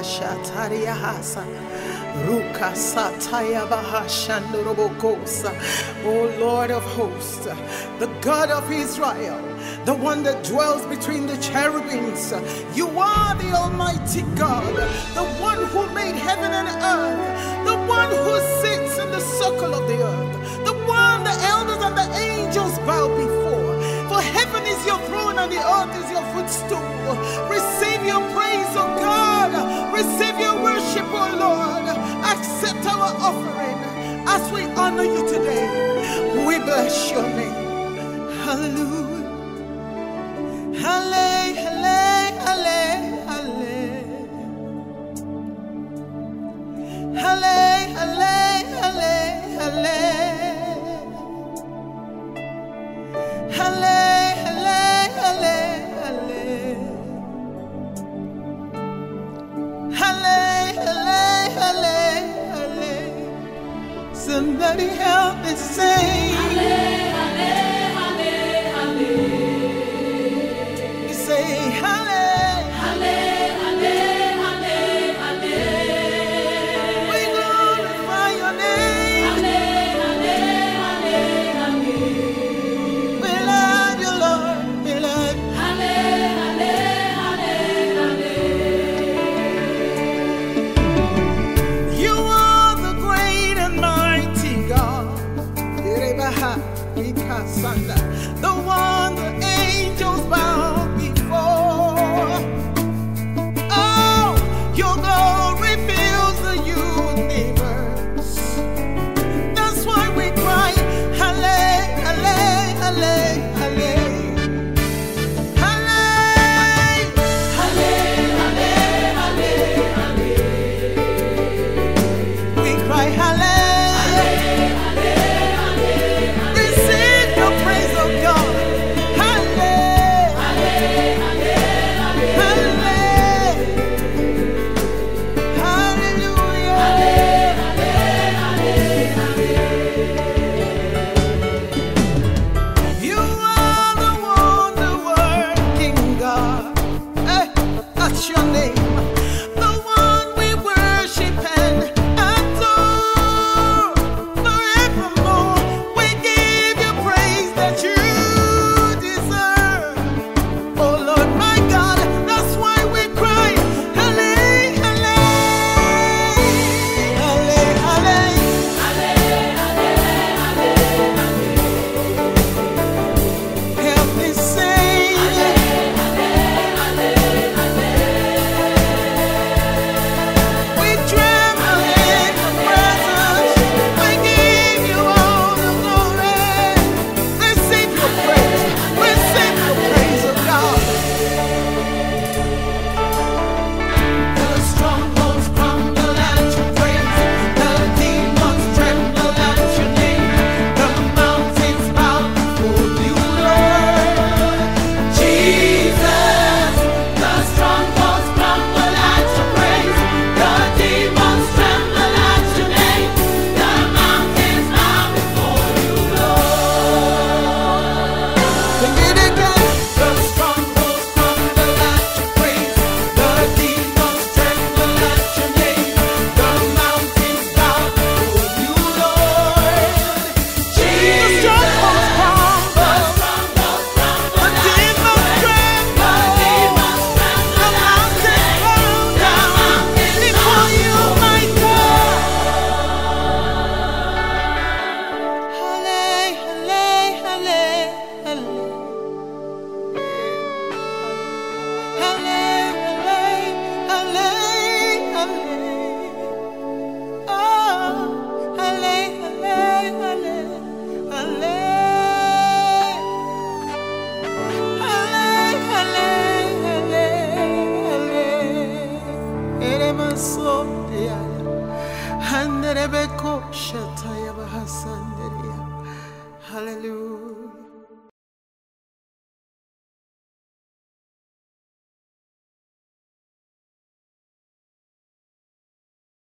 Shataria Hasa. Ruka Sataya Bahashandorobokosa. O Lord of hosts, the God of Israel, the one that dwells between the cherubims. You are the Almighty God, the one who made heaven and earth, the one who sits in the circle of the earth, the one the elders and the angels bow before. For heaven is your throne and the earth is your footstool. Receive your praise, O God. Receive your worship, O Lord. Accept our offering as we honor you today. We bless your name. Hallelujah. Hallelujah. Hallelujah. Hallelujah. Somebody help me sing. You say we glorify your name. We love you, Lord. We love you. You are the great and mighty God. The one the angels bow before. Oh, your glory fills the universe. That's why we cry, Hallelujah, Hallelujah, Hallelujah. We cry, Hallelujah. Your name, the one we worship and adore forevermore. We give you praise that you deserve. Oh Lord, my God, that's why we cry, Hallelujah, Hallelujah. Help me sing. Hallelujah.